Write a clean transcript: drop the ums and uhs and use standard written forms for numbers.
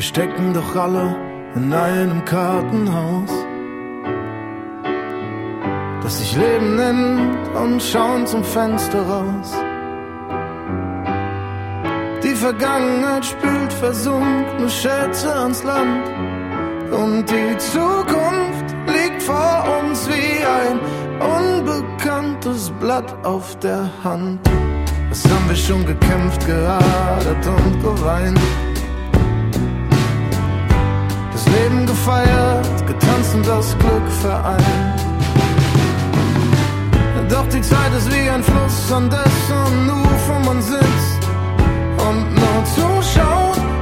Wir stecken doch alle in einem Kartenhaus, das sich Leben nennt, und schauen zum Fenster raus. Die Vergangenheit spült versunkene Schätze ans Land, und die Zukunft liegt vor uns wie ein unbekanntes Blatt auf der Hand. Was haben wir schon gekämpft, gehadert und geweint, das Leben gefeiert, getanzt und das Glück vereint. Doch die Zeit ist wie ein Fluss, an dessen Ufer man sitzt und nur zuschaut,